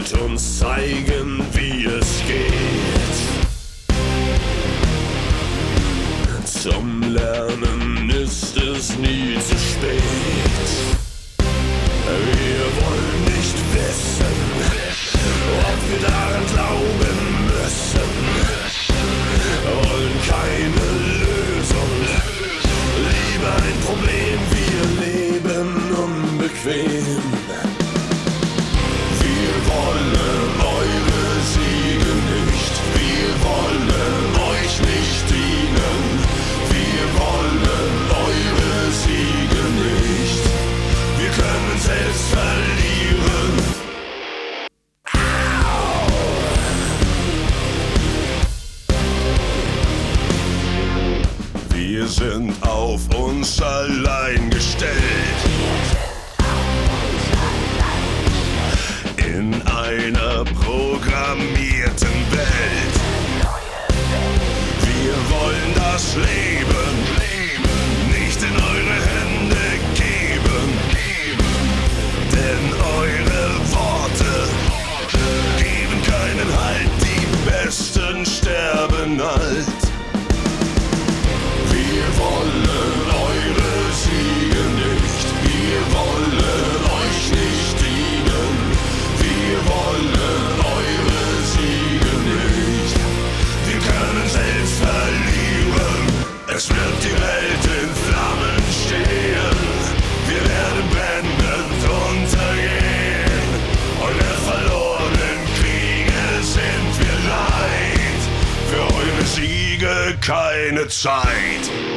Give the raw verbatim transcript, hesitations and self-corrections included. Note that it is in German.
und uns zeigen, wie es geht. Zum Lernen ist es nie zu spät. Wir wollen nicht wissen, ob wir daran glauben müssen. Wollen keine Lösung, lieber ein Problem. Wir leben unbequem. Wir wollen eure Siege nicht. Wir wollen euch nicht dienen. Wir wollen eure Siege nicht. Wir können selbst verlieren. Wir sind auf uns allein gestellt. In einer programmierten Welt. Wir wollen das Leben, nicht in eure Hände geben. Denn eure Worte geben keinen Halt, die Besten sterben alt. Wir wollen eure Siege nicht, wir wollen euch nicht dienen. Wir wollen eure Siege nicht, wir können selbst verlieren. Es wird die Welt in Flammen stehen, wir werden brennend untergehen. Eure verlorenen Kriege sind wir leid, für eure Siege keine Zeit.